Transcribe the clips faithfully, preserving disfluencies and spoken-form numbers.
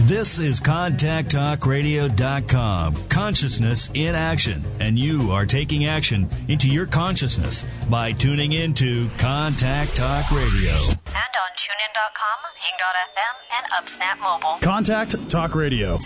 This is contact talk radio dot com, consciousness in action, and you are taking action into your consciousness by tuning into Contact Talk Radio. And on tune in dot com, hing dot f m, and UpSnap Mobile. Contact Talk Radio.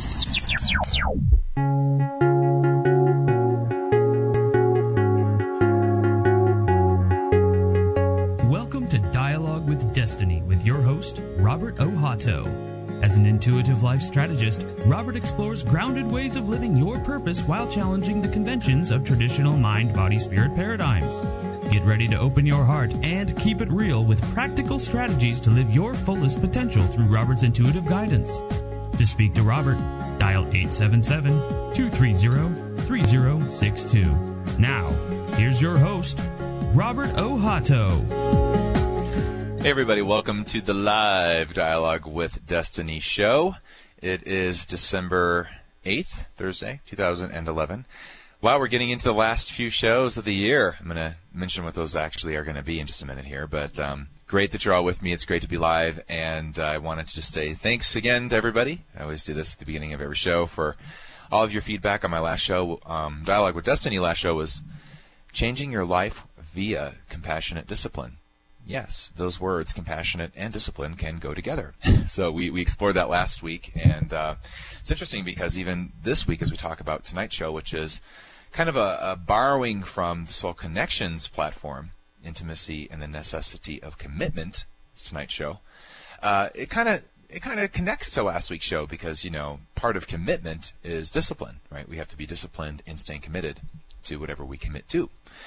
Welcome to Dialogue with Destiny with your host, Robert O'Hato. As an intuitive life strategist, Robert explores grounded ways of living your purpose while challenging the conventions of traditional mind-body-spirit paradigms. Get ready to open your heart and keep it real with practical strategies to live your fullest potential through Robert's intuitive guidance. To speak to Robert, dial eight seven seven, two three zero, three zero six two. Now, here's your host, Robert O'Hato. Hey everybody, welcome to the live Dialogue with Destiny show. It is December eighth, Thursday, two thousand eleven. Wow, we're getting into the last few shows of the year. I'm going to mention what those actually are going to be in just a minute here, but um, great that you're all with me. It's great to be live, and uh, I wanted to just say thanks again to everybody. I always do this at the beginning of every show for all of your feedback on my last show. Um, Dialogue with Destiny last show was changing your life via compassionate discipline. Yes, those words, compassionate and discipline, can go together. So we, we explored that last week, and uh, it's interesting because even this week, as we talk about tonight's show, which is kind of a, a borrowing from the Soul Connections platform, Intimacy and the Necessity of Commitment, it's tonight's show, uh, it kind of it kind of connects to last week's show because, you know, part of commitment is discipline, right? We have to be disciplined in staying committed to whatever we commit to.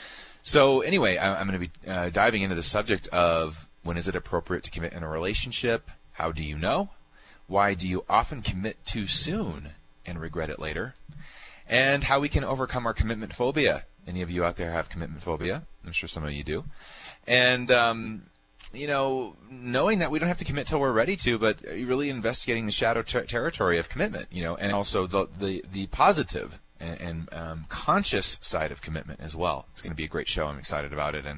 So anyway, I'm going to be uh, diving into the subject of when is it appropriate to commit in a relationship? How do you know? Why do you often commit too soon and regret it later? And how we can overcome our commitment phobia. Any of you out there have commitment phobia? I'm sure some of you do. And, um, you know, knowing that we don't have to commit till we're ready to, but really investigating the shadow ter- territory of commitment, you know, and also the the, the positive and, and um, conscious side of commitment as well. It's going to be a great show. I'm excited about it, and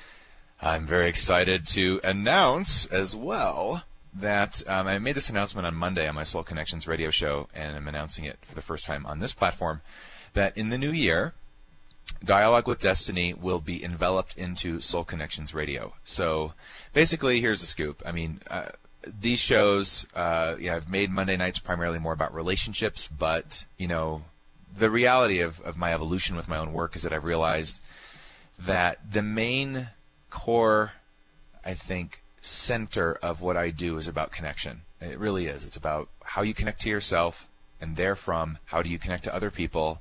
I'm very excited to announce as well that um, I made this announcement on Monday on my Soul Connections radio show, and I'm announcing it for the first time on this platform, that in the new year, Dialogue with Destiny will be enveloped into Soul Connections radio. So basically, here's the scoop. I mean, uh, these shows, uh, yeah, I've made Monday nights primarily more about relationships, but, you know, the reality of, of my evolution with my own work is that I've realized that the main core, I think, center of what I do is about connection. It really is. It's about how you connect to yourself, and therefrom, how do you connect to other people,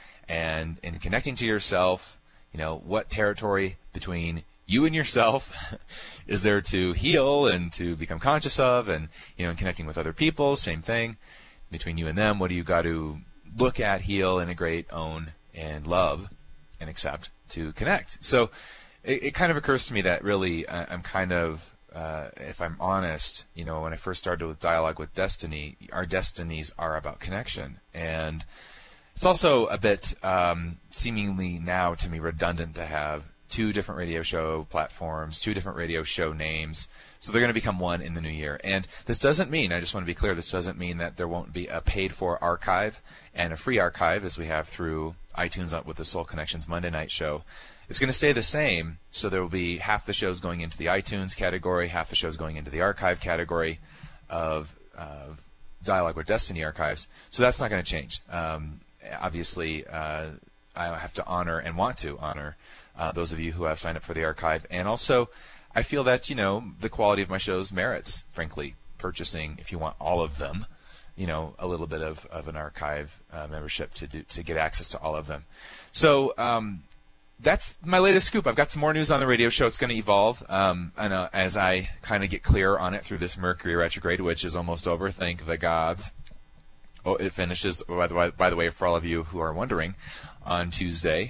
and in connecting to yourself, you know, what territory between you and yourself is there to heal and to become conscious of, and, you know, in connecting with other people, same thing. Between you and them, what do you got to look at, heal, integrate, own, and love, and accept to connect? So it, it kind of occurs to me that really I, I'm kind of, uh, if I'm honest, you know, when I first started with Dialogue with Destiny, our destinies are about connection. And it's also a bit um, seemingly now to me redundant to have two different radio show platforms, two different radio show names. So they're going to become one in the new year. And this doesn't mean, I just want to be clear, this doesn't mean that there won't be a paid-for archive and a free archive as we have through iTunes with the Soul Connections Monday night show. It's going to stay the same, so there will be half the shows going into the iTunes category, half the shows going into the archive category of uh, Dialogue with Destiny archives. So that's not going to change. Um, obviously, uh, I have to honor and want to honor uh, those of you who have signed up for the archive. And also, I feel that, you know, the quality of my shows merits, frankly, purchasing, if you want all of them, you know, a little bit of, of an archive uh, membership to do, to get access to all of them. So um, that's my latest scoop. I've got some more news on the radio show. It's going to evolve um, and, uh, as I kind of get clear on it through this Mercury retrograde, which is almost over, thank the gods. Oh, it finishes, by the way, by the way, for all of you who are wondering, on Tuesday.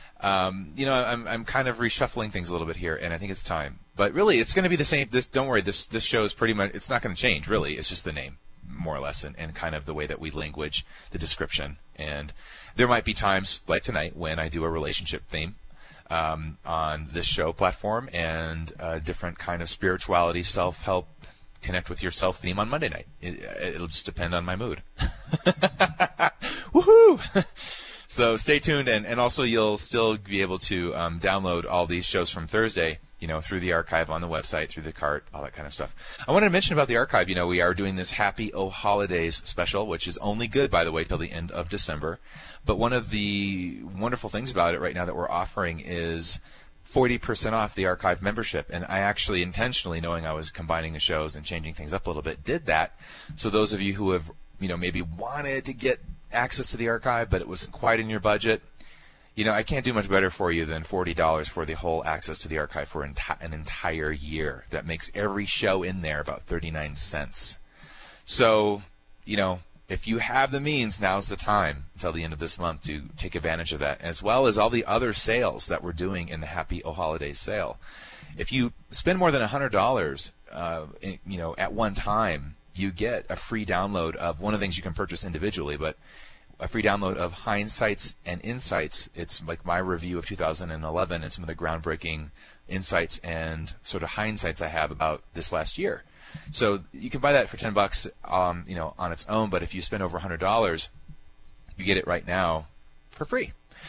Um, you know, I'm I'm kind of reshuffling things a little bit here, and I think it's time. But really, it's going to be the same. This, don't worry, this this show is pretty much, it's not going to change, really. It's just the name, more or less, and, and kind of the way that we language the description. And there might be times, like tonight, when I do a relationship theme um, on this show platform, and a different kind of spirituality, self-help connect with your self theme on Monday night. It, it'll just depend on my mood. Woohoo! So stay tuned, and, and also you'll still be able to um, download all these shows from Thursday, you know, through the archive on the website, through the cart, all that kind of stuff. I wanted to mention about the archive, you know, we are doing this Happy O Holidays special, which is only good, by the way, till the end of December. But one of the wonderful things about it right now that we're offering is forty percent off the archive membership. And I actually intentionally, knowing I was combining the shows and changing things up a little bit, did that. So those of you who have, you know, maybe wanted to get access to the archive, but it wasn't quite in your budget, you know, I can't do much better for you than forty dollars for the whole access to the archive for enti- an entire year. That makes every show in there about thirty-nine cents. So, you know, if you have the means, now's the time until the end of this month to take advantage of that, as well as all the other sales that we're doing in the Happy O Holidays sale. If you spend more than one hundred dollars, uh, in, you know, at one time, you get a free download of one of the things you can purchase individually, but a free download of Hindsights and Insights. It's like my review of two thousand eleven and some of the groundbreaking insights and sort of hindsights I have about this last year. So you can buy that for ten bucks, um, you know, on its own. But if you spend over one hundred dollars, you get it right now for free.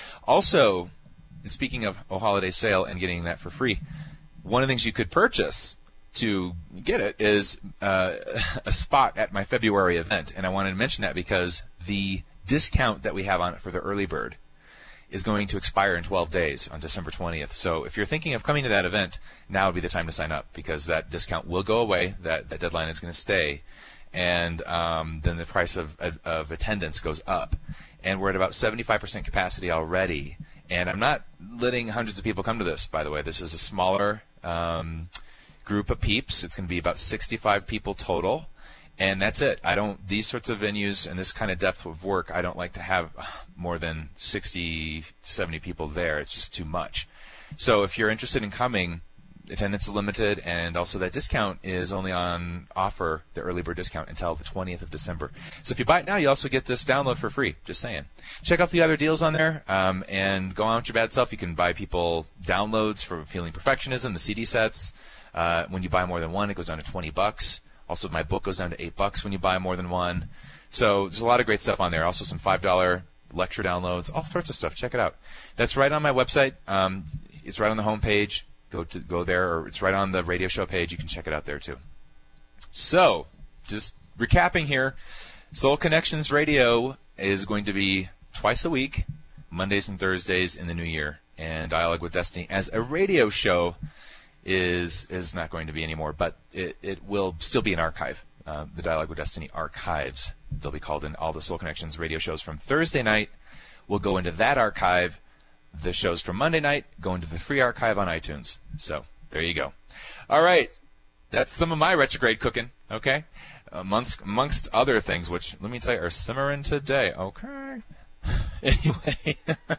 Also, speaking of a holiday sale and getting that for free, one of the things you could purchase to get it is uh, a spot at my February event. And I wanted to mention that because the discount that we have on it for the early bird is going to expire in twelve days on December twentieth. So if you're thinking of coming to that event, now would be the time to sign up, because that discount will go away. That, that deadline is going to stay. And um, then the price of, of, of attendance goes up. And we're at about seventy-five percent capacity already. And I'm not letting hundreds of people come to this, by the way. This is a smaller um, group of peeps. It's going to be about sixty-five people total. And that's it. I don't, these sorts of venues and this kind of depth of work, I don't like to have more than sixty, seventy people there. It's just too much. So if you're interested in coming, attendance is limited, and also that discount is only on offer, the early bird discount, until the twentieth of December. So if you buy it now, you also get this download for free. Just saying. Check out the other deals on there, um, and go on with your bad self. You can buy people downloads for Feeling Perfectionism, the C D sets. Uh, when you buy more than one, it goes down to twenty bucks. Also, my book goes down to eight bucks when you buy more than one. So there's a lot of great stuff on there. Also, some five dollar lecture downloads, all sorts of stuff. Check it out. That's right on my website. Um, it's right on the homepage. Go to go there, or it's right on the radio show page. You can check it out there too. So, just recapping here, Soul Connections Radio is going to be twice a week, Mondays and Thursdays in the new year, and Dialogue with Destiny as a radio show is is not going to be anymore, but it, it will still be an archive. Uh, the Dialogue with Destiny archives, they'll be called, in all the Soul Connections radio shows from Thursday night will go into that archive. The shows from Monday night go into the free archive on iTunes. So there you go. All right, that's some of my retrograde cooking, okay? Amongst, amongst other things, which, let me tell you, are simmering today. Okay. Anyway.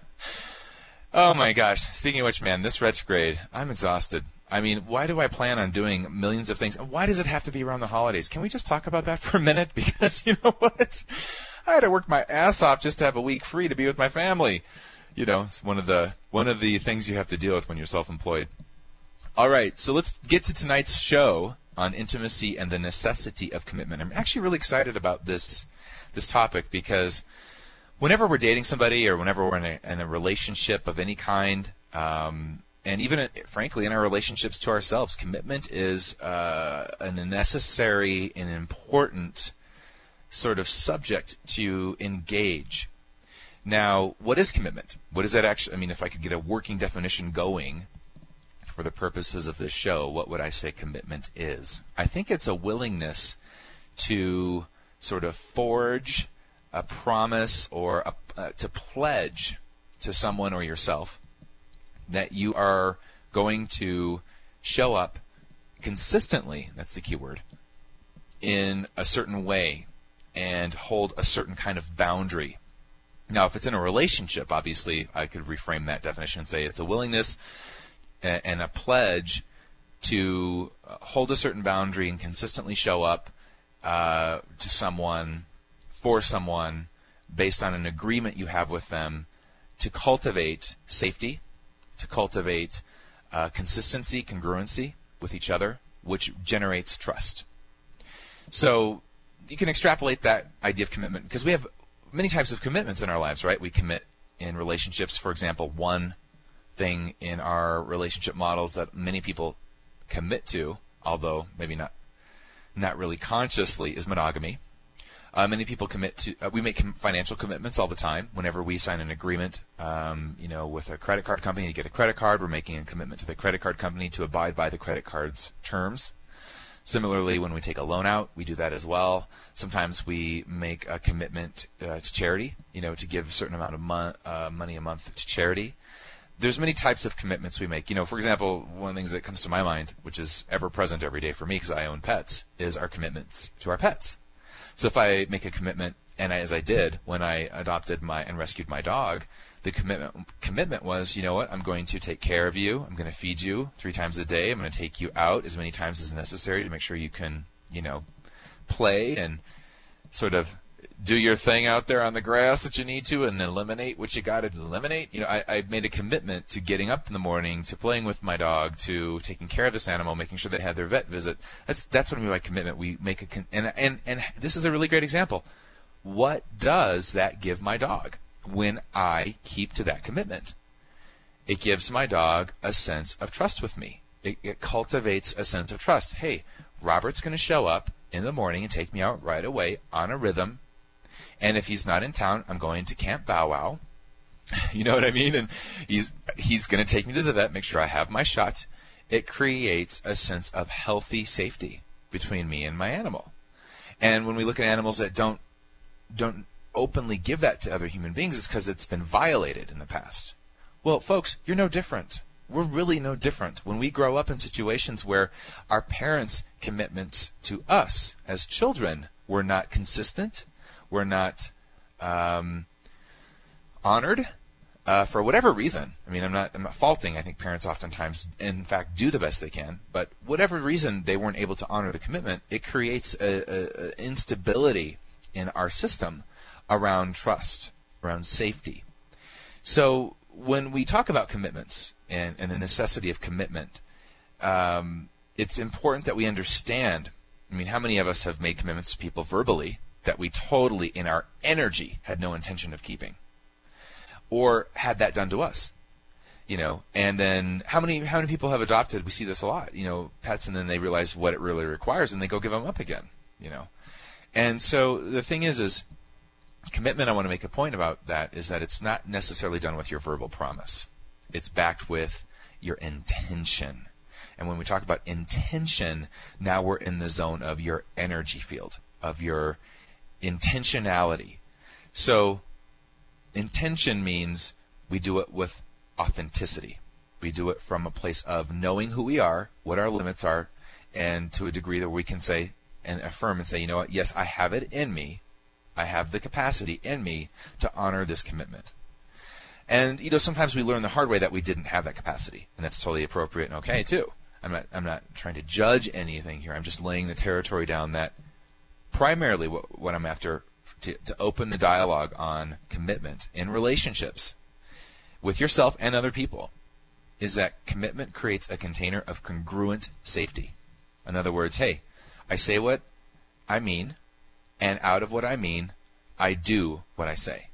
Oh, my gosh. Speaking of which, man, this retrograde, I'm exhausted. I mean, why do I plan on doing millions of things? Why does it have to be around the holidays? Can we just talk about that for a minute? Because, you know what? I had to work my ass off just to have a week free to be with my family. You know, it's one of the one of the things you have to deal with when you're self-employed. All right, so let's get to tonight's show on intimacy and the necessity of commitment. I'm actually really excited about this this topic because whenever we're dating somebody or whenever we're in a, in a relationship of any kind, um, and even, frankly, in our relationships to ourselves, commitment is uh, a necessary and important sort of subject to engage. Now, what is commitment? What is that actually? I mean, if I could get a working definition going for the purposes of this show, what would I say commitment is? I think it's a willingness to sort of forge a promise or a, uh, to pledge to someone or yourself that you are going to show up consistently, that's the key word, in a certain way and hold a certain kind of boundary. Now, if it's in a relationship, obviously, I could reframe that definition and say it's a willingness and a pledge to hold a certain boundary and consistently show up uh, to someone, for someone, based on an agreement you have with them to cultivate safety, to cultivate uh, consistency, congruency with each other, which generates trust. So you can extrapolate that idea of commitment because we have many types of commitments in our lives, right? We commit in relationships. For example, one thing in our relationship models that many people commit to, although maybe not not really consciously, is monogamy. Uh, many people commit to, uh, we make com- financial commitments all the time. Whenever we sign an agreement, um, you know, with a credit card company to get a credit card, we're making a commitment to the credit card company to abide by the credit card's terms. Similarly, when we take a loan out, we do that as well. Sometimes we make a commitment uh, to charity, you know, to give a certain amount of mo- uh, money a month to charity. There's many types of commitments we make. You know, for example, one of the things that comes to my mind, which is ever present every day for me because I own pets, is our commitments to our pets. So if I make a commitment, and as I did when I adopted my and rescued my dog, the commitment commitment was, you know what, I'm going to take care of you. I'm going to feed you three times a day. I'm going to take you out as many times as necessary to make sure you can, you know, play and sort of do your thing out there on the grass that you need to and eliminate what you got to eliminate. You know, I, I made a commitment to getting up in the morning, to playing with my dog, to taking care of this animal, making sure they had their vet visit. That's that's what I mean by commitment. We make a con- and and and this is a really great example. What does that give my dog when I keep to that commitment? It gives my dog a sense of trust with me. It, it cultivates a sense of trust. Hey, Robert's going to show up in the morning and take me out right away on a rhythm. And if he's not in town, I'm going to Camp Bow Wow. You know what I mean? And he's he's going to take me to the vet, make sure I have my shots. It creates a sense of healthy safety between me and my animal. And when we look at animals that don't don't openly give that to other human beings, it's because it's been violated in the past. Well, folks, you're no different. We're really no different. When we grow up in situations where our parents' commitments to us as children were not consistent, were not um, honored uh, for whatever reason. I mean, I'm not I'm not faulting. I think parents oftentimes, in fact, do the best they can. But whatever reason they weren't able to honor the commitment, it creates a, a, a instability in our system around trust, around safety. So when we talk about commitments and, and the necessity of commitment, um, it's important that we understand. I mean, how many of us have made commitments to people verbally that we totally, in our energy, had no intention of keeping, or had that done to us, you know? And then how many how many people have adopted? We see this a lot, you know, pets, and then they realize what it really requires, and they go give them up again, you know? And so the thing is, is commitment. I want to make a point about that is that it's not necessarily done with your verbal promise. It's backed with your intention. And when we talk about intention, now we're in the zone of your energy field, of your intentionality. So intention means we do it with authenticity. We do it from a place of knowing who we are, what our limits are, and to a degree that we can say and affirm and say, you know what, yes, I have it in me. I have the capacity in me to honor this commitment. And, you know, sometimes we learn the hard way that we didn't have that capacity, and that's totally appropriate and okay, too. I'm not, I'm not trying to judge anything here. I'm just laying the territory down that primarily what, what I'm after to, to open the dialogue on commitment in relationships with yourself and other people is that commitment creates a container of congruent safety. In other words, hey, I say what I mean, and out of what I mean, I do what I say.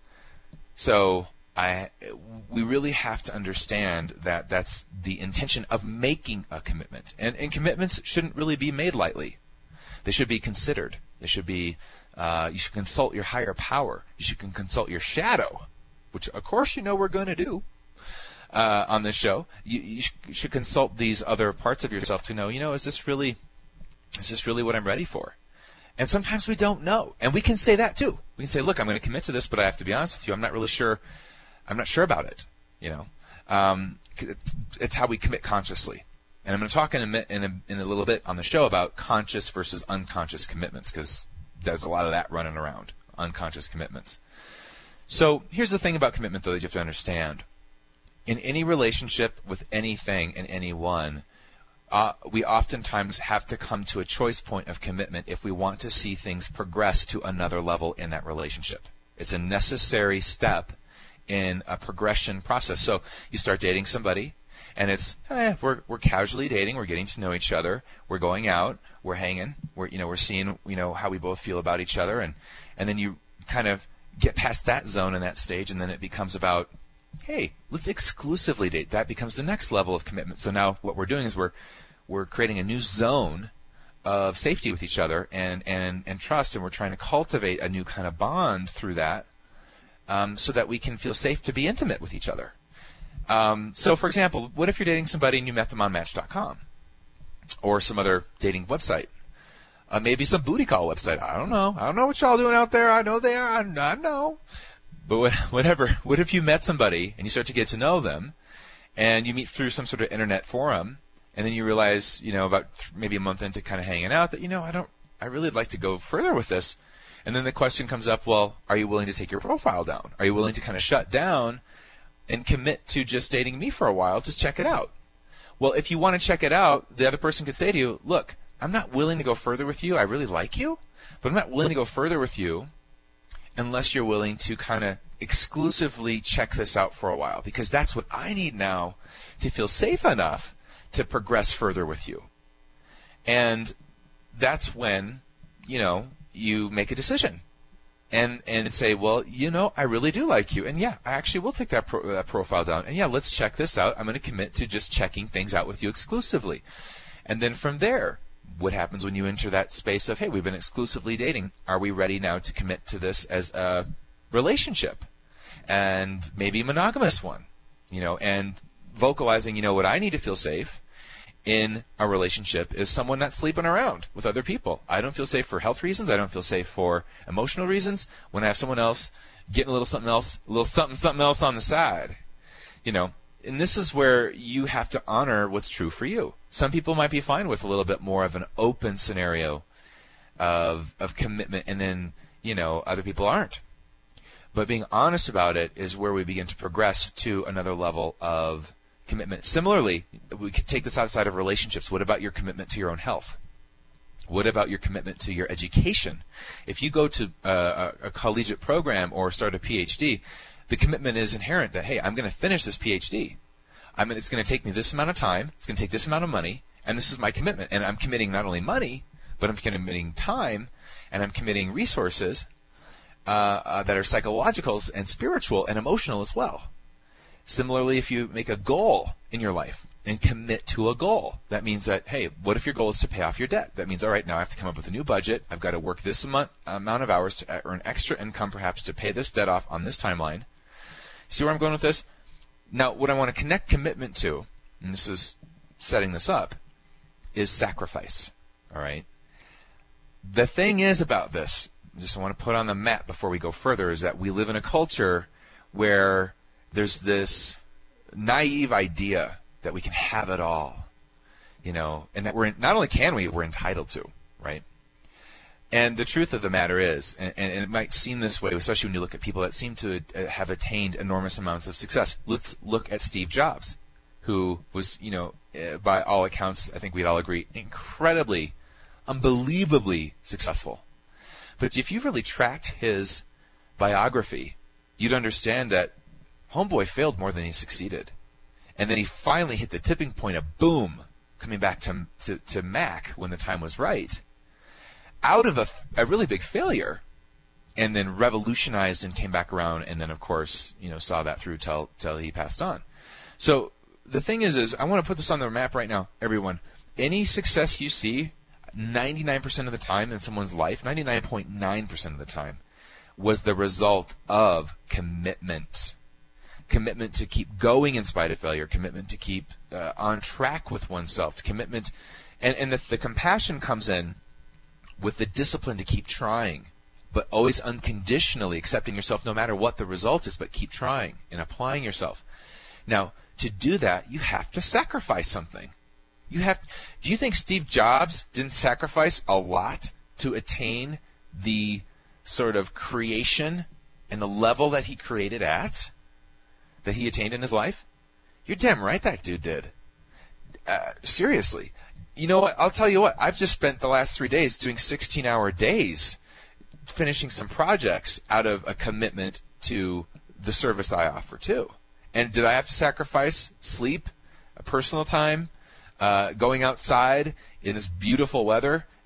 So I, we really have to understand that that's the intention of making a commitment. And, and commitments shouldn't really be made lightly. They should be considered. They should be, uh, you should consult your higher power. You should consult your shadow, which of course you know we're going to do uh, on this show. You, you should consult these other parts of yourself to know, you know, is this really, is this really what I'm ready for? And sometimes we don't know. And we can say that too. We can say, look, I'm going to commit to this, but I have to be honest with you. I'm not really sure. I'm not sure about it. You know, um, it's how we commit consciously. And I'm going to talk in a, in a, in a little bit on the show about conscious versus unconscious commitments, because there's a lot of that running around, unconscious commitments. So here's the thing about commitment, though, that you have to understand. In any relationship with anything and anyone, Uh, we oftentimes have to come to a choice point of commitment if we want to see things progress to another level in that relationship. It's a necessary step in a progression process. So you start dating somebody, and it's, eh, we're, we're casually dating, we're getting to know each other, we're going out, we're hanging, we're you know we're seeing you know how we both feel about each other, and and then you kind of get past that zone and that stage, and then it becomes about, hey, let's exclusively date. That becomes the next level of commitment. So now what we're doing is we're we're creating a new zone of safety with each other and and and trust, and we're trying to cultivate a new kind of bond through that, um, so that we can feel safe to be intimate with each other. Um, so, for example, what if you're dating somebody and you met them on Match dot com or some other dating website? Uh, maybe some booty call website. I don't know. I don't know what y'all doing out there. I know they are. I, I know. But what, whatever. What if you met somebody and you start to get to know them, and you meet through some sort of internet forum, and then you realize, you know, about th- maybe a month into kind of hanging out that, you know, I don't, I really like to go further with this. And then the question comes up, well, are you willing to take your profile down? Are you willing to kind of shut down and commit to just dating me for a while? Just check it out. Well, if you want to check it out, the other person could say to you, look, I'm not willing to go further with you. I really like you, but I'm not willing to go further with you unless you're willing to kind of exclusively check this out for a while, because that's what I need now to feel safe enough to progress further with you. And that's when, you know, you make a decision and and say, well, you know, I really do like you, and yeah, I actually will take that, pro- that profile down, and yeah, let's check this out. I'm going to commit to just checking things out with you exclusively. And then from there, what happens when you enter that space of, hey, we've been exclusively dating. Are we ready now to commit to this as a relationship, and maybe a monogamous one? You know, and vocalizing, you know, what I need to feel safe in a relationship is someone not sleeping around with other people. I don't feel safe for health reasons. I don't feel safe for emotional reasons when I have someone else getting a little something else, a little something, something else on the side. You know, and this is where you have to honor what's true for you. Some people might be fine with a little bit more of an open scenario of of commitment, and then, you know, other people aren't. But being honest about it is where we begin to progress to another level of commitment. Similarly, we could take this outside of relationships. What about your commitment to your own health? What about your commitment to your education? If you go to a, a collegiate program or start a P H D, the commitment is inherent that, hey, I'm going to finish this P H D. I mean, it's going to take me this amount of time. It's going to take this amount of money, and this is my commitment. And I'm committing not only money, but I'm committing time, and I'm committing resources uh, uh, that are psychological and spiritual and emotional as well. Similarly, if you make a goal in your life and commit to a goal, that means that, hey, what if your goal is to pay off your debt? That means, all right, now I have to come up with a new budget. I've got to work this amount, amount of hours to earn extra income, perhaps, to pay this debt off on this timeline. See where I'm going with this? Now, what I want to connect commitment to, and this is setting this up, is sacrifice. All right? The thing is about this, just I want to put on the map before we go further, is that we live in a culture where there's this naive idea that we can have it all, you know, and that we're, not only can we, we're entitled to, right? And the truth of the matter is, and, and it might seem this way, especially when you look at people that seem to have attained enormous amounts of success. Let's look at Steve Jobs, who was, you know, by all accounts, I think we'd all agree, incredibly, unbelievably successful. But if you really tracked his biography, you'd understand that homeboy failed more than he succeeded. And then he finally hit the tipping point of boom, coming back to, to, to Mac when the time was right, out of a, a really big failure, and then revolutionized and came back around, and then, of course, you know, saw that through till, till he passed on. So the thing is, is I want to put this on the map right now, everyone. Any success you see, ninety-nine percent of the time in someone's life, ninety-nine point nine percent of the time, was the result of commitment. Commitment to keep going in spite of failure, commitment to keep uh, on track with oneself, commitment, and, and the, the compassion comes in with the discipline to keep trying, but always unconditionally accepting yourself no matter what the result is, but keep trying and applying yourself. Now, to do that, you have to sacrifice something. You have. Do you think Steve Jobs didn't sacrifice a lot to attain the sort of creation and the level that he created at? That he attained in his life? You're damn right that dude did. Uh, seriously. You know what? I'll tell you what. I've just spent the last three days doing sixteen-hour days finishing some projects out of a commitment to the service I offer too. And did I have to sacrifice sleep, personal time, uh, going outside in this beautiful weather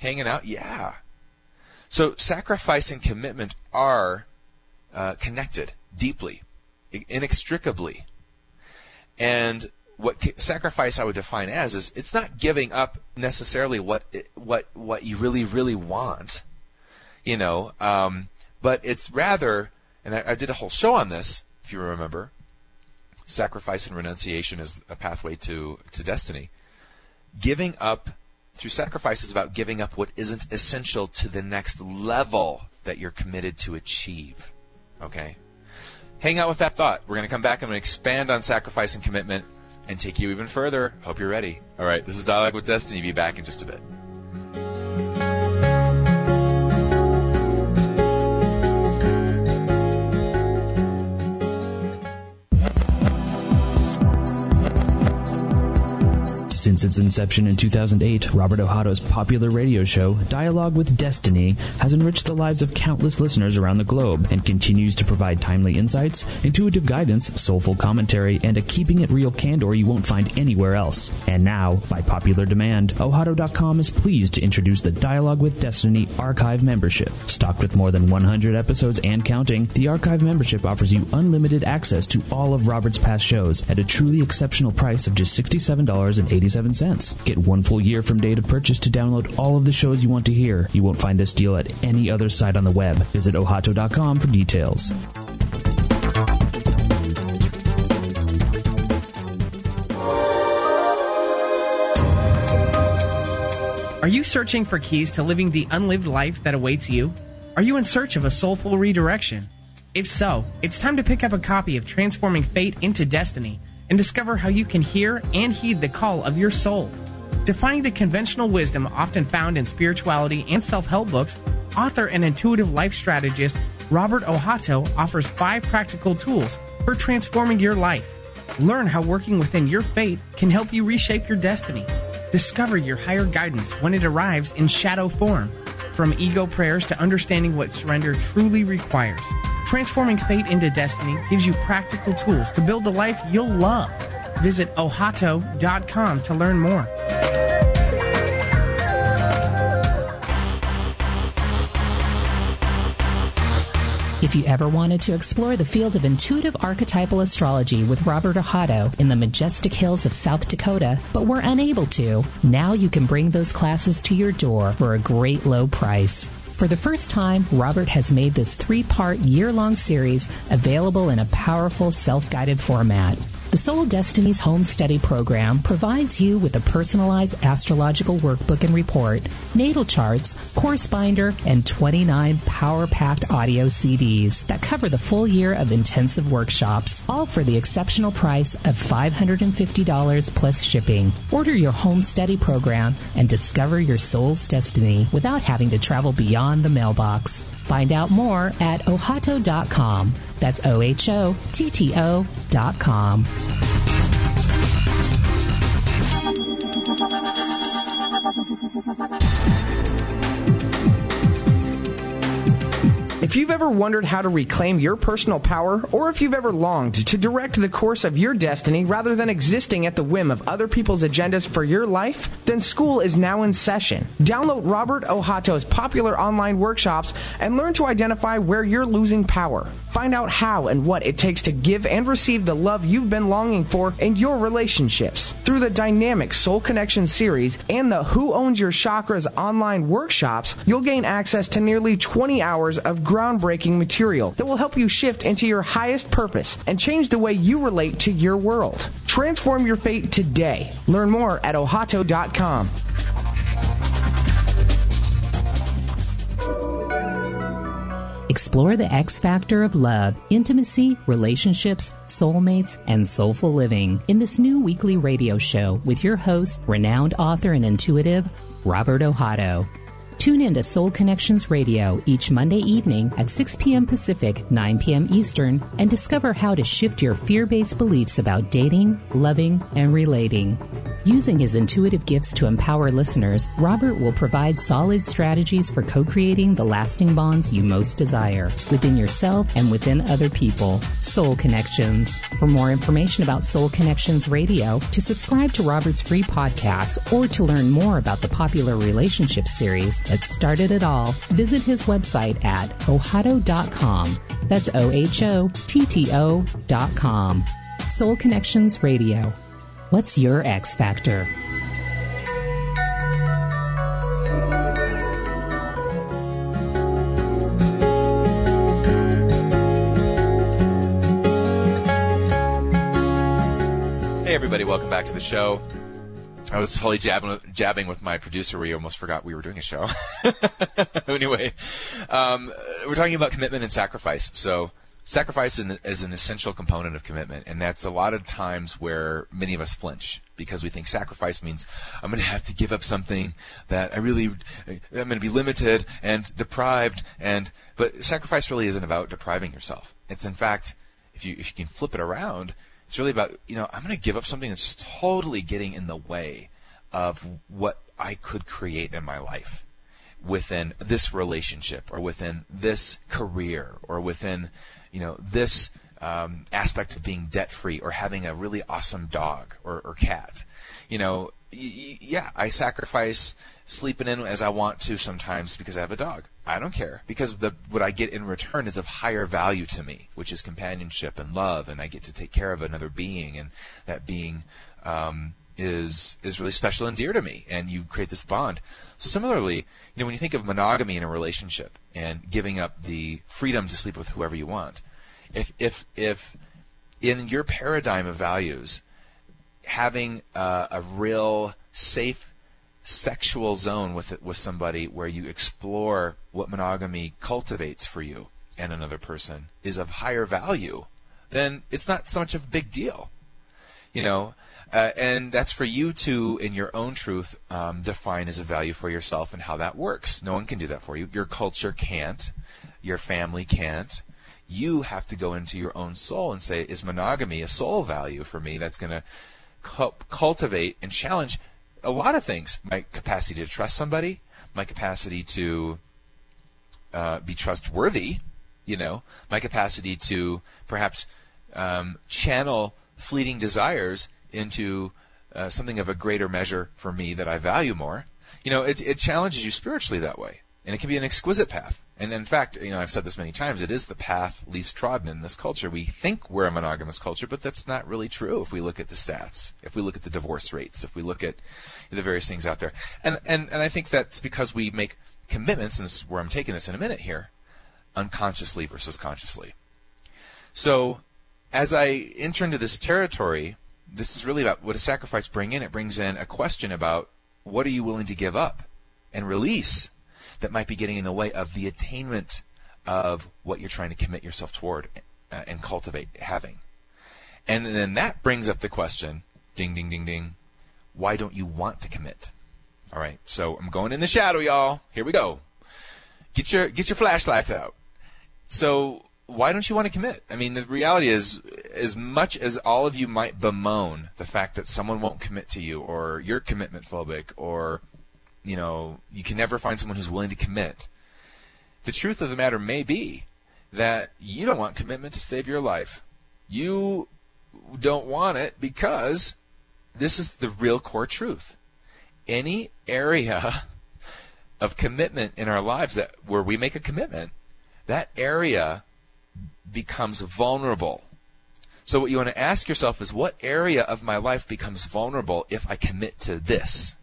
Hanging out? Yeah. So sacrifice and commitment are uh, connected deeply, inextricably. And what sacrifice I would define as is it's not giving up necessarily what what what you really, really want, you know, um, but it's rather, and I, I did a whole show on this, if you remember, sacrifice and renunciation is a pathway to, to destiny. Giving up through sacrifice is about giving up what isn't essential to the next level that you're committed to achieve. Okay? Hang out with that thought. We're going to come back. I'm going to expand on sacrifice and commitment and take you even further. Hope you're ready. All right, this is Dialogue with Destiny. Be back in just a bit. Since its inception in two thousand eight, Robert Ohato's popular radio show, Dialogue with Destiny, has enriched the lives of countless listeners around the globe and continues to provide timely insights, intuitive guidance, soulful commentary, and a keeping it real candor you won't find anywhere else. And now, by popular demand, Ohato dot com is pleased to introduce the Dialogue with Destiny Archive membership. Stocked with more than one hundred episodes and counting, the Archive membership offers you unlimited access to all of Robert's past shows at a truly exceptional price of just sixty-seven dollars and eighty-seven cents. Get one full year from date of purchase to download all of the shows you want to hear. You won't find this deal at any other site on the web. Visit Ohato dot com for details. Are you searching for keys to living the unlived life that awaits you? Are you in search of a soulful redirection? If so, it's time to pick up a copy of Transforming Fate into Destiny and discover how you can hear and heed the call of your soul. Defying the conventional wisdom often found in spirituality and self-help books, author and intuitive life strategist Robert Ohato offers five practical tools for transforming your life. Learn how working within your fate can help you reshape your destiny. Discover your higher guidance when it arrives in shadow form. From ego prayers to understanding what surrender truly requires. Transforming Fate into Destiny gives you practical tools to build a life you'll love. Visit Ohato dot com to learn more. If you ever wanted to explore the field of intuitive archetypal astrology with Robert Ohato in the majestic hills of South Dakota, but were unable to, now you can bring those classes to your door for a great low price. For the first time, Robert has made this three-part year-long series available in a powerful self-guided format. The Soul Destinies Home Study Program provides you with a personalized astrological workbook and report, natal charts, course binder, and twenty-nine power-packed audio C Ds that cover the full year of intensive workshops, all for the exceptional price of five hundred fifty dollars plus shipping. Order your home study program and discover your soul's destiny without having to travel beyond the mailbox. Find out more at Ohato dot com. That's O H O T T O dot com. If you've ever wondered how to reclaim your personal power, or if you've ever longed to direct the course of your destiny rather than existing at the whim of other people's agendas for your life, then school is now in session. Download Robert Ohato's popular online workshops and learn to identify where you're losing power. Find out how and what it takes to give and receive the love you've been longing for in your relationships. Through the dynamic Soul Connection series and the Who Owns Your Chakras online workshops, you'll gain access to nearly twenty hours of groundbreaking material that will help you shift into your highest purpose and change the way you relate to your world. Transform your fate today. Learn more at Ohato dot com. Explore the X factor of love, intimacy, relationships, soulmates, and soulful living in this new weekly radio show with your host, renowned author and intuitive, Robert Ohato. Tune in to Soul Connections Radio each Monday evening at six p.m. Pacific, nine p.m. Eastern, and discover how to shift your fear-based beliefs about dating, loving, and relating. Using his intuitive gifts to empower listeners, Robert will provide solid strategies for co-creating the lasting bonds you most desire within yourself and within other people. Soul Connections. For more information about Soul Connections Radio, to subscribe to Robert's free podcast, or to learn more about the popular relationship series that started it all, visit his website at ohotto dot com. That's O H O T T O dot com. Soul Connections Radio. What's your X Factor? Hey, everybody. Welcome back to the show. I was totally jabbing, jabbing with my producer. We almost forgot we were doing a show. Anyway, um, we're talking about commitment and sacrifice. So sacrifice is an essential component of commitment, and that's a lot of times where many of us flinch because we think sacrifice means I'm going to have to give up something that I really, I'm going to be limited and deprived. And but sacrifice really isn't about depriving yourself. It's in fact, if you if you can flip it around, it's really about, you know, I'm going to give up something that's totally getting in the way of what I could create in my life within this relationship or within this career or within, you know, this um, aspect of being debt-free or having a really awesome dog or, or cat. You know, y- y- yeah, I sacrifice sleeping in as I want to sometimes because I have a dog. I don't care, because the, what I get in return is of higher value to me, which is companionship and love, and I get to take care of another being, and that being um, is is really special and dear to me, and you create this bond. So similarly, you know, when you think of monogamy in a relationship and giving up the freedom to sleep with whoever you want, if if if in your paradigm of values, having uh, a real safe sexual zone with it, with somebody where you explore what monogamy cultivates for you and another person is of higher value, then it's not so much of a big deal, you know. Uh, and that's for you to, in your own truth, um, define as a value for yourself and how that works. No one can do that for you. Your culture can't. Your family can't. You have to go into your own soul and say, is monogamy a soul value for me that's going to cu- cultivate and challenge a lot of things? My capacity to trust somebody, my capacity to uh, be trustworthy, you know, my capacity to perhaps um, channel fleeting desires into uh, something of a greater measure for me that I value more. You know, it, it challenges you spiritually that way, and it can be an exquisite path. And in fact, you know, I've said this many times, it is the path least trodden in this culture. We think we're a monogamous culture, but that's not really true if we look at the stats, if we look at the divorce rates, if we look at the various things out there. And and, and I think that's because we make commitments, and this is where I'm taking this in a minute here, unconsciously versus consciously. So as I enter into this territory, this is really about what does sacrifice bring in? It brings in a question about what are you willing to give up and release that might be getting in the way of the attainment of what you're trying to commit yourself toward uh, and cultivate having. And then that brings up the question, ding, ding, ding, ding, why don't you want to commit? All right, so I'm going in the shadow, y'all. Here we go. Get your get your flashlights out. So why don't you want to commit? I mean, the reality is, as much as all of you might bemoan the fact that someone won't commit to you, or you're commitment phobic, or you know, you can never find someone who's willing to commit, the truth of the matter may be that you don't want commitment to save your life. You don't want it because this is the real core truth. Any area of commitment in our lives that where we make a commitment, that area becomes vulnerable. So what you want to ask yourself is, what area of my life becomes vulnerable if I commit to this?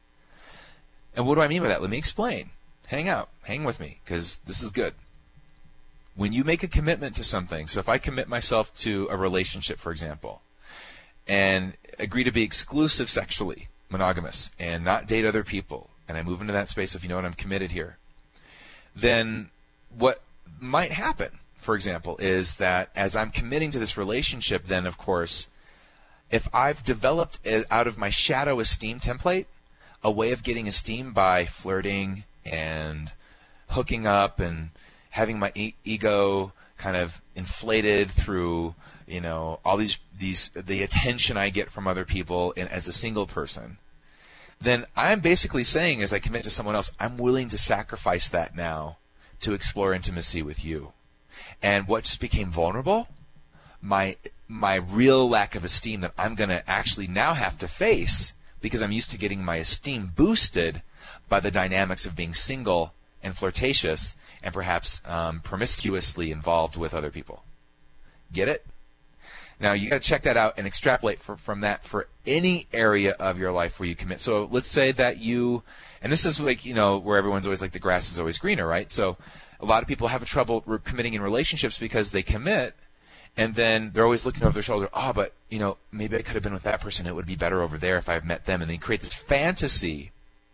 And what do I mean by that? Let me explain. Hang out. Hang with me, because this is good. When you make a commitment to something, so if I commit myself to a relationship, for example, and agree to be exclusive sexually, monogamous, and not date other people, and I move into that space of, you know what, I'm committed here, then what might happen, for example, is that as I'm committing to this relationship, then, of course, if I've developed out of my shadow esteem template a way of getting esteem by flirting and hooking up and having my e- ego kind of inflated through, you know, all these these the attention I get from other people in, as a single person, then I'm basically saying, as I commit to someone else, I'm willing to sacrifice that now to explore intimacy with you. And what just became vulnerable? My my real lack of esteem that I'm going to actually now have to face, because I'm used to getting my esteem boosted by the dynamics of being single and flirtatious and perhaps um, promiscuously involved with other people. Get it? Now, you got to check that out and extrapolate for, from that for any area of your life where you commit. So let's say that you, and this is like, you know, where everyone's always like the grass is always greener, right? So a lot of people have trouble re- committing in relationships because they commit, and then they're always looking over their shoulder. Oh, but, you know, maybe I could have been with that person. It would be better over there if I had met them. And they create this fantasy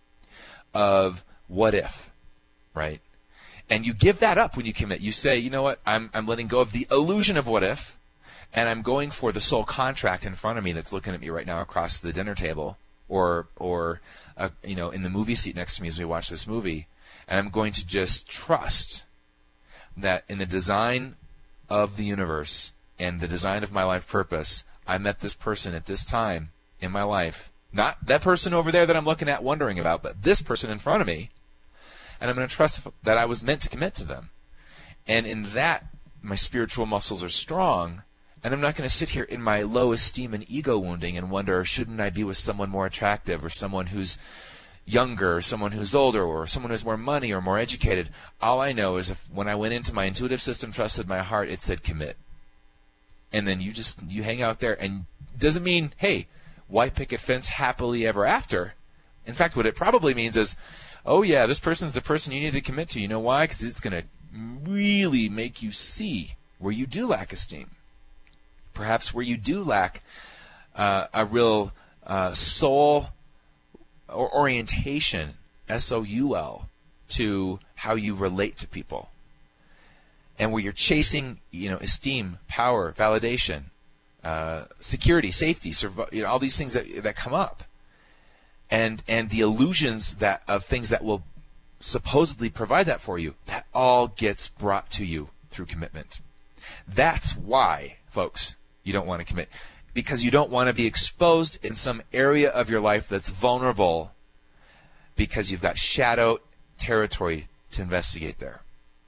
of what if, right? And you give that up when you commit. You say, you know what, I'm I'm letting go of the illusion of what if, and I'm going for the soul contract in front of me that's looking at me right now across the dinner table, or or uh, you know, in the movie seat next to me as we watch this movie, and I'm going to just trust that in the design of the universe and the design of my life purpose, I met this person at this time in my life. Not that person over there that I'm looking at wondering about, but this person in front of me. And I'm going to trust that I was meant to commit to them. And in that, my spiritual muscles are strong. And I'm not going to sit here in my low esteem and ego wounding and wonder, shouldn't I be with someone more attractive, or someone who's younger, or someone who's older, or someone who has more money or more educated. All I know is if when I went into my intuitive system, trusted my heart, it said commit. And then you just, you hang out there, and it doesn't mean, hey, white picket fence happily ever after. In fact, what it probably means is, oh yeah, this person's the person you need to commit to. You know why? Because it's going to really make you see where you do lack esteem. Perhaps where you do lack uh, a real uh, soul or orientation, S O U L, to how you relate to people. And where you're chasing, you know, esteem, power, validation, uh, security, safety, survi- you know, all these things that that come up. And and the illusions that of things that will supposedly provide that for you, that all gets brought to you through commitment. That's why, folks, you don't want to commit. Because you don't want to be exposed in some area of your life that's vulnerable, because you've got shadow territory to investigate there.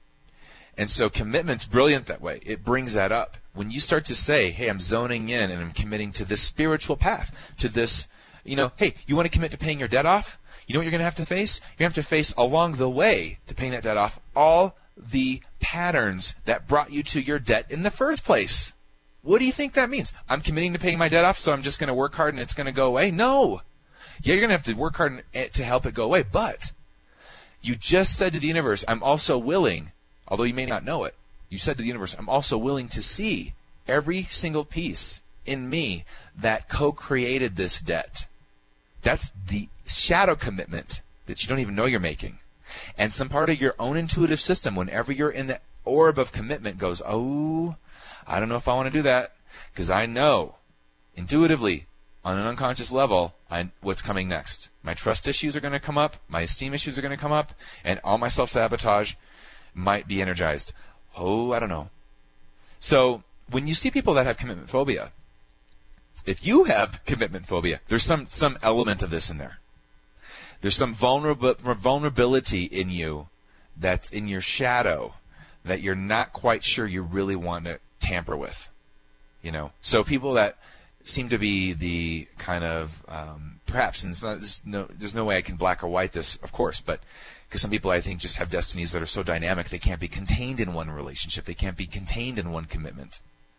And so commitment's brilliant that way. It brings that up. When you start to say, hey, I'm zoning in and I'm committing to this spiritual path, to this, you know, hey, you want to commit to paying your debt off? You know what you're going to have to face? You're going to have to face along the way to paying that debt off all the patterns that brought you to your debt in the first place. What do you think that means? I'm committing to paying my debt off, so I'm just going to work hard and it's going to go away? No. Yeah, you're going to have to work hard to help it go away, but you just said to the universe, I'm also willing, although you may not know it, you said to the universe, I'm also willing to see every single piece in me that co-created this debt. That's the shadow commitment that you don't even know you're making. And some part of your own intuitive system, whenever you're in the orb of commitment, goes, oh, I don't know if I want to do that, because I know intuitively on an unconscious level I, what's coming next. My trust issues are going to come up, my esteem issues are going to come up, and all my self-sabotage might be energized. Oh, I don't know. So when you see people that have commitment phobia, if you have commitment phobia, there's some, some element of this in there. There's some vulnerab- vulnerability in you that's in your shadow that you're not quite sure you really want to tamper with. You know, so people that seem to be the kind of um, perhaps, and it's not, there's no, there's no way I can black or white this, of course, but because some people I think just have destinies that are so dynamic they can't be contained in one relationship, they can't be contained in one commitment.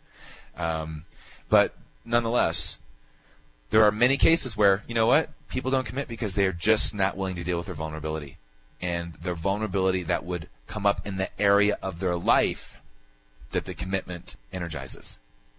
Um, but nonetheless, there are many cases where, you know what, people don't commit because they are just not willing to deal with their vulnerability, and their vulnerability that would come up in the area of their life that the commitment energizes.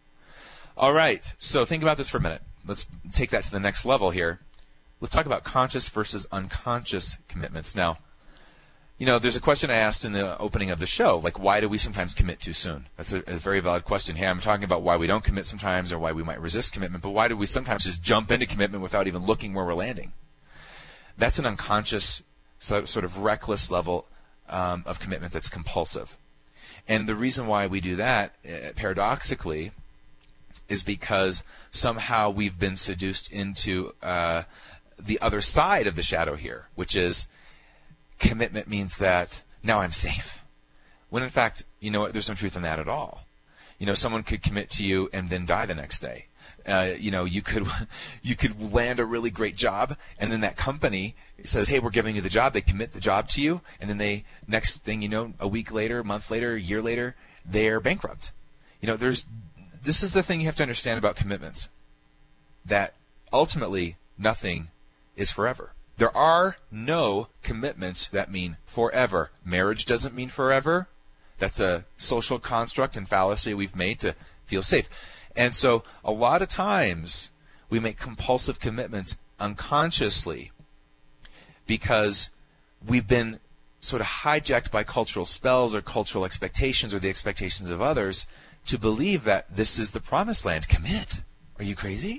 All right, so think about this for a minute. Let's take that to the next level here. Let's talk about conscious versus unconscious commitments. Now, you know, there's a question I asked in the opening of the show, like, why do we sometimes commit too soon? That's a, a very valid question. Hey, I'm talking about why we don't commit sometimes, or why we might resist commitment, but why do we sometimes just jump into commitment without even looking where we're landing? That's an unconscious, so, sort of reckless level um, of commitment that's compulsive. And the reason why we do that, uh, paradoxically, is because somehow we've been seduced into uh, the other side of the shadow here, which is commitment means that now I'm safe. When in fact, you know what, there's no truth in that at all. You know, someone could commit to you and then die the next day. Uh, you know, you could you could land a really great job, and then that company says, hey, we're giving you the job. They commit the job to you, and then they, next thing you know, a week later, a month later, a year later, they're bankrupt. You know, there's this is the thing you have to understand about commitments, that ultimately nothing is forever. There are no commitments that mean forever. Marriage doesn't mean forever. That's a social construct and fallacy we've made to feel safe. And so a lot of times we make compulsive commitments unconsciously because we've been sort of hijacked by cultural spells or cultural expectations or the expectations of others to believe that this is the promised land. Commit. Are you crazy?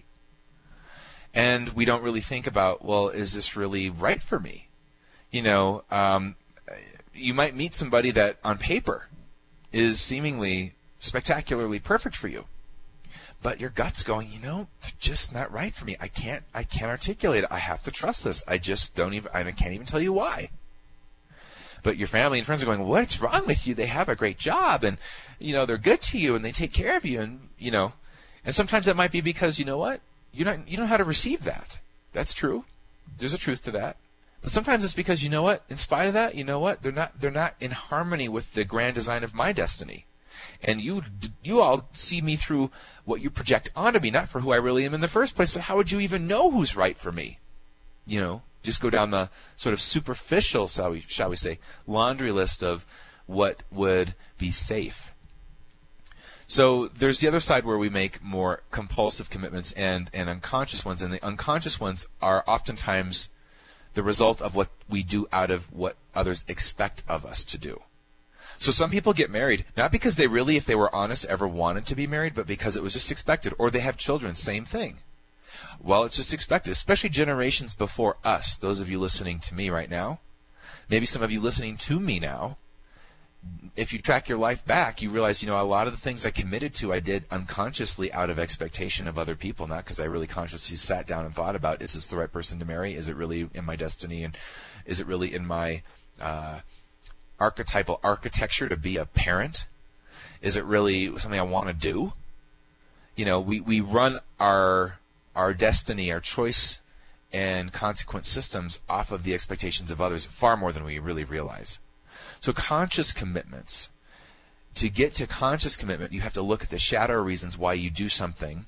And we don't really think about, well, is this really right for me? You know, um, you might meet somebody that on paper is seemingly spectacularly perfect for you. But your gut's going, you know, they're just not right for me. I can't, I can't articulate it. I have to trust this. I just don't even, I can't even tell you why. But your family and friends are going, what's wrong with you? They have a great job, and, you know, they're good to you, and they take care of you, and, you know, and sometimes that might be because, you know what, you don't, you don't know how to receive that. That's true. There's a truth to that. But sometimes it's because, you know what, in spite of that, you know what, they're not, they're not in harmony with the grand design of my destiny. And you you all see me through what you project onto me, not for who I really am in the first place. So how would you even know who's right for me? You know, just go down the sort of superficial, shall we, shall we say, laundry list of what would be safe. So there's the other side where we make more compulsive commitments and, and unconscious ones. And the unconscious ones are oftentimes the result of what we do out of what others expect of us to do. So some people get married, not because they really, if they were honest, ever wanted to be married, but because it was just expected. Or they have children, same thing. Well, it's just expected, especially generations before us, those of you listening to me right now. Maybe some of you listening to me now. If you track your life back, you realize, you know, a lot of the things I committed to, I did unconsciously out of expectation of other people, not because I really consciously sat down and thought about, is this the right person to marry? Is it really in my destiny? And is it really in my uh, archetypal architecture to be a parent? Is it really something I want to do? You know, we, we run our our destiny, our choice and consequence systems off of the expectations of others far more than we really realize. So conscious commitments. To get to conscious commitment, you have to look at the shadow reasons why you do something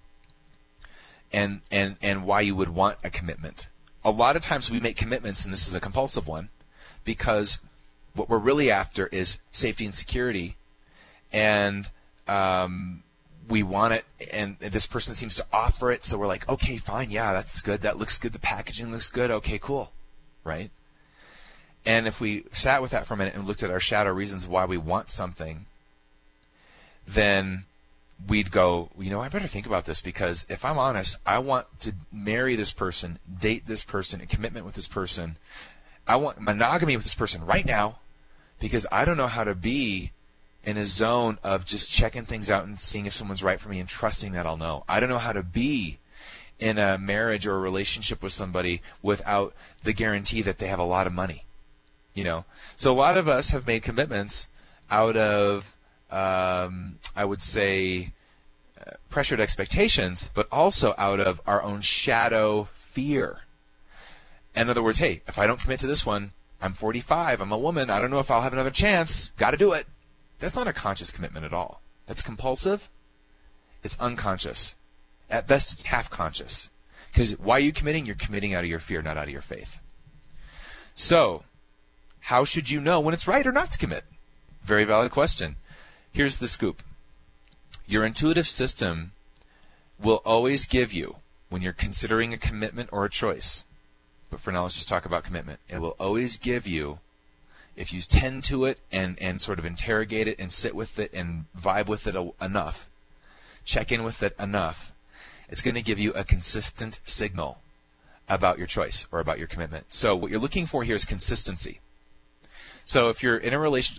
and, and, and why you would want a commitment. A lot of times we make commitments, and this is a compulsive one, because what we're really after is safety and security, and um, we want it, and this person seems to offer it, so we're like, okay, fine, yeah, that's good, that looks good, the packaging looks good, okay, cool, right? And if we sat with that for a minute and looked at our shadow reasons why we want something, then we'd go, you know, I better think about this, because if I'm honest, I want to marry this person, date this person, a commitment with this person. I want monogamy with this person right now, because I don't know how to be in a zone of just checking things out and seeing if someone's right for me and trusting that I'll know. I don't know how to be in a marriage or a relationship with somebody without the guarantee that they have a lot of money. You know, so a lot of us have made commitments out of, um, I would say, uh, pressured expectations, but also out of our own shadow fear. In other words, hey, if I don't commit to this one, I'm forty-five, I'm a woman, I don't know if I'll have another chance, got to do it. That's not a conscious commitment at all. That's compulsive. It's unconscious. At best, it's half conscious. Because why are you committing? You're committing out of your fear, not out of your faith. So, how should you know when it's right or not to commit? Very valid question. Here's the scoop. Your intuitive system will always give you, when you're considering a commitment or a choice, but for now let's just talk about commitment, it will always give you, if you tend to it and, and sort of interrogate it and sit with it and vibe with it a, enough, check in with it enough, it's going to give you a consistent signal about your choice or about your commitment. So what you're looking for here is consistency. So if you're in a relationship, like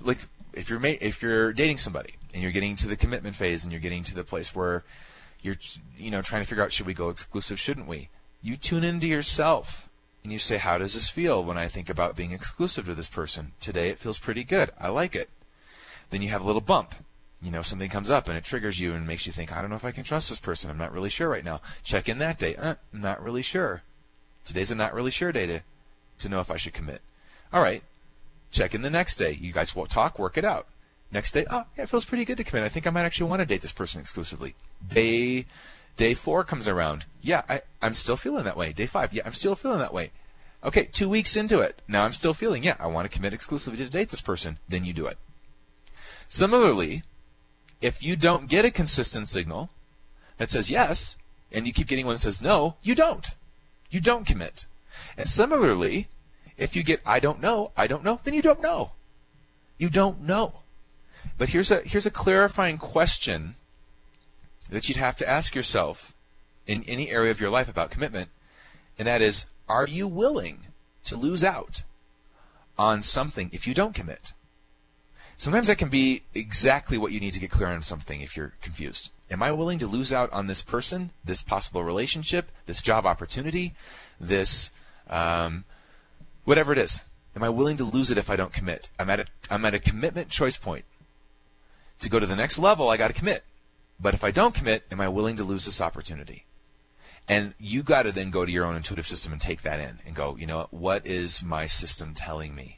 if you're ma- if you're dating somebody and you're getting to the commitment phase and you're getting to the place where you're, you know, trying to figure out, should we go exclusive, shouldn't we? You tune into yourself and you say, how does this feel when I think about being exclusive to this person? Today it feels pretty good. I like it. Then you have a little bump. You know, something comes up and it triggers you and makes you think, I don't know if I can trust this person. I'm not really sure right now. Check in that day. Uh, I'm not really sure. Today's a not really sure day to, to know if I should commit. All right. Check in the next day. You guys will talk, work it out. Next day, oh, yeah, it feels pretty good to commit. I think I might actually want to date this person exclusively. Day day four comes around. Yeah, I, I'm still feeling that way. Day five, yeah, I'm still feeling that way. Okay, two weeks into it. Now I'm still feeling, yeah, I want to commit exclusively to date this person. Then you do it. Similarly, if you don't get a consistent signal that says yes, and you keep getting one that says no, you don't. You don't commit. And similarly, if you get I don't know, I don't know, then you don't know. You don't know. But here's a here's a clarifying question that you'd have to ask yourself in any area of your life about commitment, and that is, are you willing to lose out on something if you don't commit? Sometimes that can be exactly what you need to get clear on something if you're confused. Am I willing to lose out on this person, this possible relationship, this job opportunity, this um, whatever it is? Am I willing to lose it if I don't commit? I'm at a, I'm at a commitment choice point. To go to the next level, I got to commit. But if I don't commit, am I willing to lose this opportunity? And you got to then go to your own intuitive system and take that in and go, you know, what is my system telling me?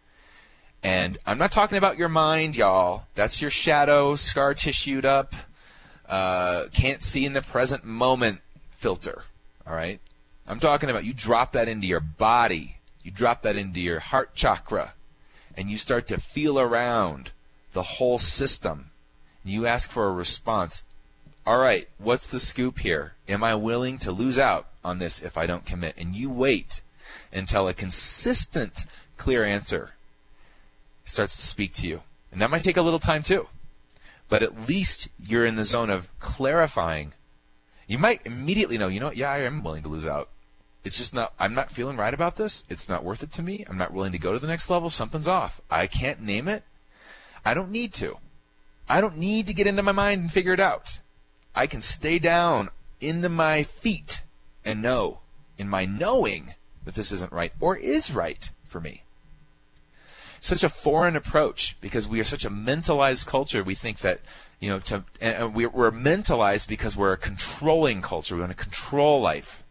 And I'm not talking about your mind, y'all. That's your shadow, scar tissued up, uh, can't see in the present moment filter. All right? I'm talking about you drop that into your body. You drop that into your heart chakra. And you start to feel around the whole system. You ask for a response. All right, what's the scoop here? Am I willing to lose out on this if I don't commit? And you wait until a consistent, clear answer starts to speak to you. And that might take a little time too. But at least you're in the zone of clarifying. You might immediately know, you know, yeah, I am willing to lose out. It's just not, I'm not feeling right about this. It's not worth it to me. I'm not willing to go to the next level. Something's off. I can't name it. I don't need to. I don't need to get into my mind and figure it out. I can stay down into my feet and know, in my knowing, that this isn't right or is right for me. Such a foreign approach because we are such a mentalized culture. We think that, you know, to, and we're, we're mentalized because we're a controlling culture. We want to control life.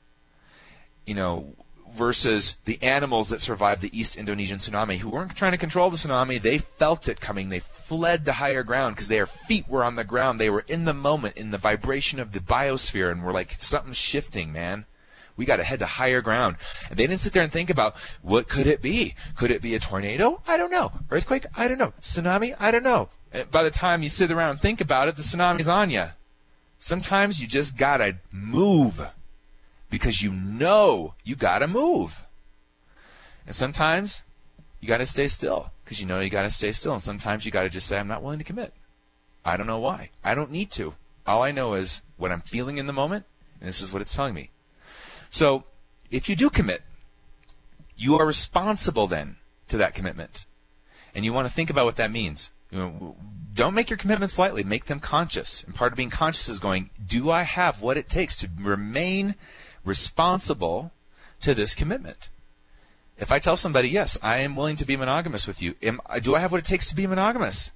You know, versus the animals that survived the East Indonesian tsunami, who weren't trying to control the tsunami. They felt it coming. They fled to higher ground because their feet were on the ground. They were in the moment, in the vibration of the biosphere, and were like, something's shifting, man. We got to head to higher ground. And they didn't sit there and think about, what could it be? Could it be a tornado? I don't know. Earthquake? I don't know. Tsunami? I don't know. And by the time you sit around and think about it, the tsunami's on you. Sometimes you just got to move. Because you know you got to move. And sometimes you got to stay still because you know you got to stay still. And sometimes you got to just say, I'm not willing to commit. I don't know why. I don't need to. All I know is what I'm feeling in the moment, and this is what it's telling me. So if you do commit, you are responsible then to that commitment. And you want to think about what that means. You know, don't make your commitments lightly. Make them conscious. And part of being conscious is going, do I have what it takes to remain responsible to this commitment? If I tell somebody, yes, I am willing to be monogamous with you, am, do I have what it takes to be monogamous?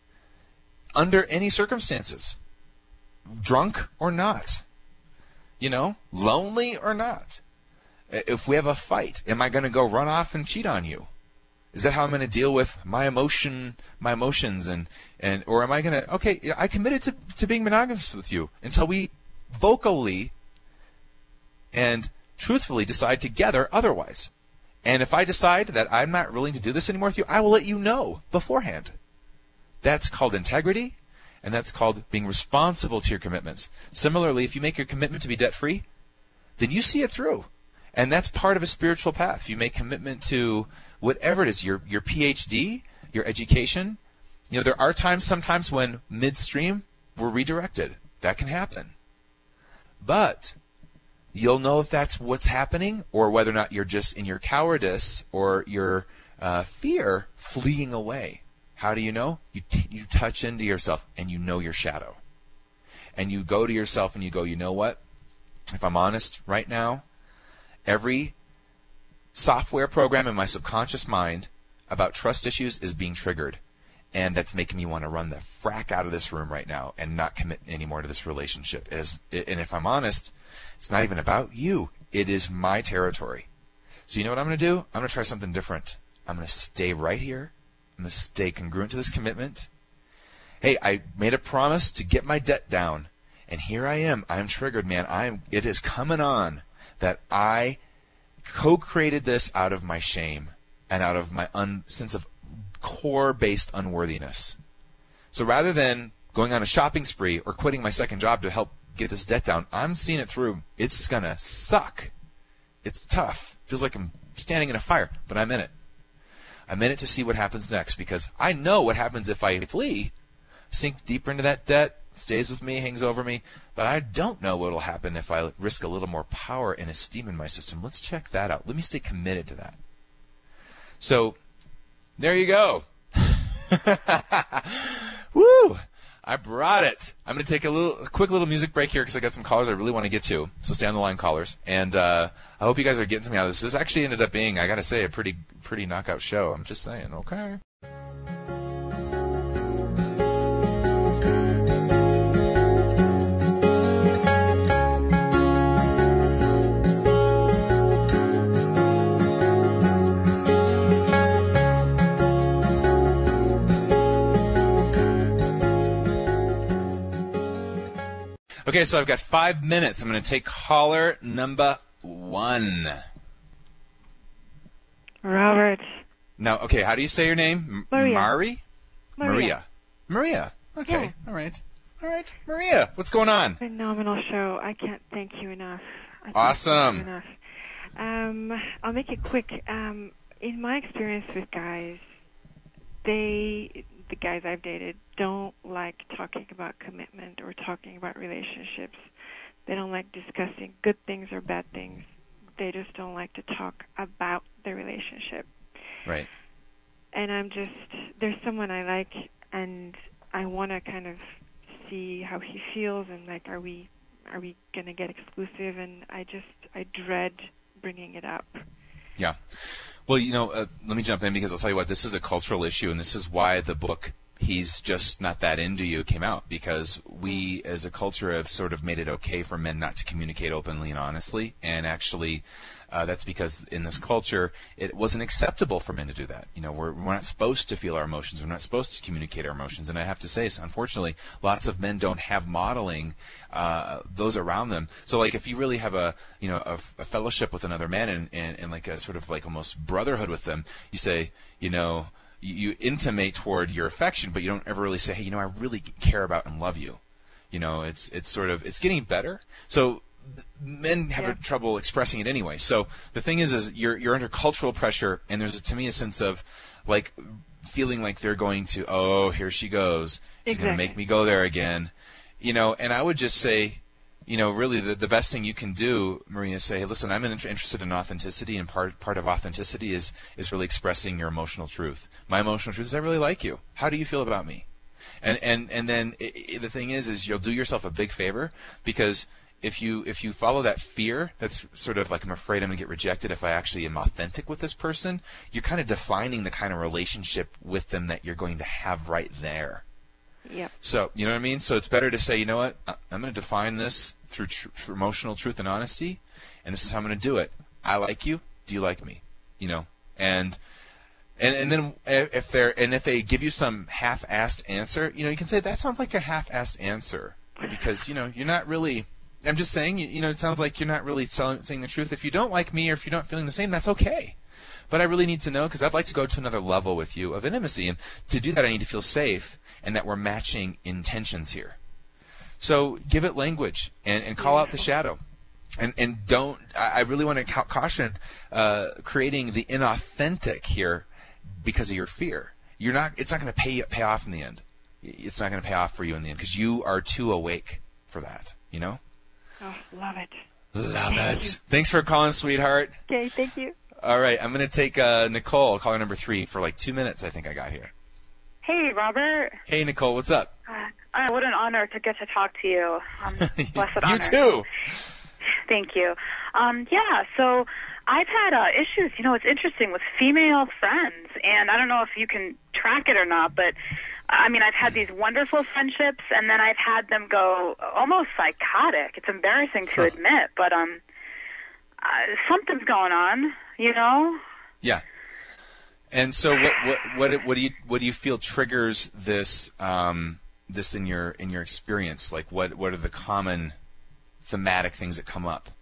Under any circumstances. Drunk or not. You know, lonely or not. If we have a fight, am I going to go run off and cheat on you? Is that how I'm going to deal with my emotion, my emotions, and, and or am I going to, okay, I committed to, to being monogamous with you until we vocally and truthfully decide together otherwise. And if I decide that I'm not willing to do this anymore with you, I will let you know beforehand. That's called integrity, and that's called being responsible to your commitments. Similarly, if you make your commitment to be debt-free, then you see it through. And that's part of a spiritual path. You make commitment to whatever it is, your your P H D, your education. You know, there are times sometimes when midstream we're redirected. That can happen. But you'll know if that's what's happening or whether or not you're just in your cowardice or your uh, fear fleeing away. How do you know? You t- you touch into yourself and you know your shadow. And you go to yourself and you go, you know what? If I'm honest right now, every software program in my subconscious mind about trust issues is being triggered. And that's making me want to run the frack out of this room right now and not commit anymore to this relationship. As, and if I'm honest, it's not even about you. It is my territory. So you know what I'm going to do? I'm going to try something different. I'm going to stay right here. I'm going to stay congruent to this commitment. Hey, I made a promise to get my debt down. And here I am. I'm triggered, man. I'm. It is coming on that I co-created this out of my shame and out of my un, sense of core-based unworthiness. So rather than going on a shopping spree or quitting my second job to help get this debt down, I'm seeing it through. It's going to suck. It's tough. Feels like I'm standing in a fire, but I'm in it. I'm in it to see what happens next because I know what happens if I flee, sink deeper into that debt, stays with me, hangs over me, but I don't know what will happen if I risk a little more power and esteem in my system. Let's check that out. Let me stay committed to that. So, there you go. Woo! I brought it. I'm going to take a little, a quick little music break here because I got some callers I really want to get to. So stay on the line, callers. And uh, I hope you guys are getting something out of this. This actually ended up being, I got to say, a pretty, pretty knockout show. I'm just saying. Okay. Okay, so I've got five minutes. I'm going to take caller number one. Robert. Now, okay, how do you say your name? Maria. Mari? Maria. Maria. Maria. Okay, Yeah. all right. All right, Maria, what's going on? Phenomenal show. I can't thank you enough. I can't Awesome. Thank you enough. Um, I'll make it quick. Um, in my experience with guys, they, the guys I've dated, don't like talking about commitment or talking about relationships. They don't like discussing good things or bad things. They just don't like to talk about the relationship. Right. And I'm just, there's someone I like, and I want to kind of see how he feels, and like, are we, are we going to get exclusive? And I just, I dread bringing it up. Yeah. Well, you know, uh, let me jump in because I'll tell you what, this is a cultural issue, and this is why the book He's Just Not That Into You came out, because we as a culture have sort of made it okay for men not to communicate openly and honestly, and actually uh, that's because in this culture it wasn't acceptable for men to do that. You know, we're, we're not supposed to feel our emotions, we're not supposed to communicate our emotions, and I have to say, unfortunately, lots of men don't have modeling uh, those around them. So like if you really have a, you know, a, a fellowship with another man and, and, and like a sort of like almost brotherhood with them, you say, you know, you intimate toward your affection, but you don't ever really say, hey, you know, I really care about and love you. You know, it's it's sort of, it's getting better. So men have Yeah. trouble expressing it anyway. So the thing is, is you're you're under cultural pressure, and there's, to me, a sense of, like, feeling like they're going to, oh, here she goes. She's Exactly. going to make me go there again. You know, and I would just say, you know, really the, the best thing you can do, Maria, is say, hey, listen, I'm inter- interested in authenticity, and part part of authenticity is is really expressing your emotional truth. My emotional truth is I really like you. How do you feel about me? And and and then it, it, the thing is, is you'll do yourself a big favor, because if you if you follow that fear, that's sort of like, I'm afraid I'm going to get rejected if I actually am authentic with this person, you're kind of defining the kind of relationship with them that you're going to have right there. Yep. So, you know what I mean? So it's better to say, you know what, I- I'm going to define this through, tr- through emotional truth and honesty, and this is how I'm going to do it. I like you. Do you like me? You know, and and and then if they're and if they give you some half-assed answer, you know, you can say that sounds like a half-assed answer, because you know you're not really. I'm just saying, you, you know, it sounds like you're not really selling, saying the truth. If you don't like me, or if you're not feeling the same, that's okay. But I really need to know, because I'd like to go to another level with you of intimacy, and to do that, I need to feel safe, and that we're matching intentions here. So give it language, and, and call out the shadow. And and don't, I I really want to ca- caution uh, creating the inauthentic here because of your fear. You're not, it's not going to pay pay off in the end. It's not going to pay off for you in the end, because you are too awake for that, you know? Oh, love it. Love it. Thanks for calling, sweetheart. Okay, thank you. All right, I'm going to take uh, Nicole, caller number three, for like two minutes, I think I got here. Hey, Robert. Hey, Nicole, what's up? Uh, uh, what an honor to get to talk to you. Um, blessed honor. You too. Thank you. Um, yeah, so I've had uh, issues, you know, it's interesting with female friends, and I don't know if you can track it or not, but I mean, I've had these wonderful friendships, and then I've had them go almost psychotic. It's embarrassing to admit, but um, uh, something's going on, you know? Yeah. And so, what what what what do you what do you feel triggers this um, this in your in your experience? Like, what what are the common thematic things that come up?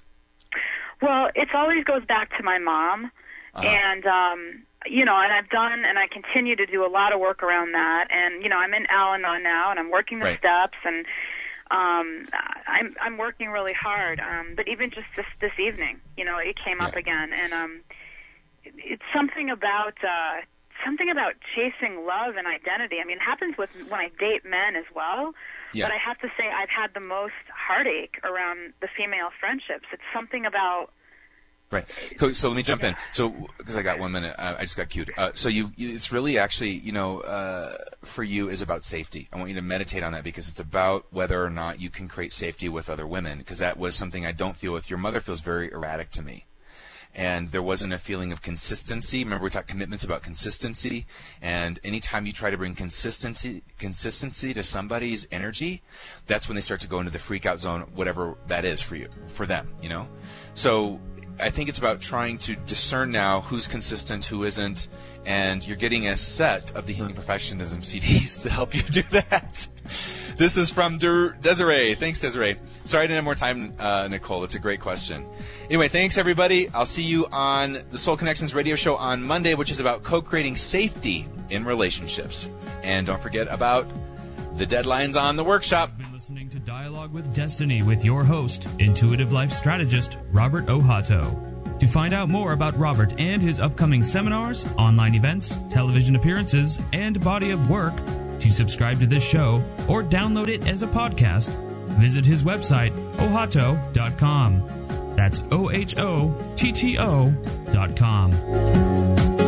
Well, it always goes back to my mom, uh-huh. and um, you know, and I've done and I continue to do a lot of work around that. And you know, I'm in Al-Anon now, and I'm working the right. steps, and um, I'm I'm working really hard. Um, but even just this this evening, you know, it came yeah. up again, and um. It's something about uh, something about chasing love and identity. I mean, it happens with when I date men as well. Yeah. But I have to say, I've had the most heartache around the female friendships. It's something about. Right. So, so let me jump in. So, because I got one minute, uh, I just got cued. Uh, so you, you, it's really actually, you know, uh, for you is about safety. I want you to meditate on that because it's about whether or not you can create safety with other women. Because that was something I don't feel with. Your mother feels very erratic to me. And there wasn't a feeling of consistency. Remember, we talked commitments about consistency. And anytime you try to bring consistency consistency to somebody's energy, that's when they start to go into the freak out zone, whatever that is for you, for them, you know? So I think it's about trying to discern now who's consistent, who isn't, and you're getting a set of the Healing Perfectionism C Ds to help you do that. This is from De- Desiree. Thanks, Desiree. Sorry I didn't have more time, uh, Nicole. It's a great question. Anyway, thanks, everybody. I'll see you on the Soul Connections radio show on Monday, which is about co-creating safety in relationships. And don't forget about the deadlines on the workshop. You've been listening to Dialogue with Destiny with your host, intuitive life strategist, Robert Ohato. To find out more about Robert and his upcoming seminars, online events, television appearances, and body of work, to subscribe to this show or download it as a podcast, visit his website, ohato dot com. That's O H O T T O dot com.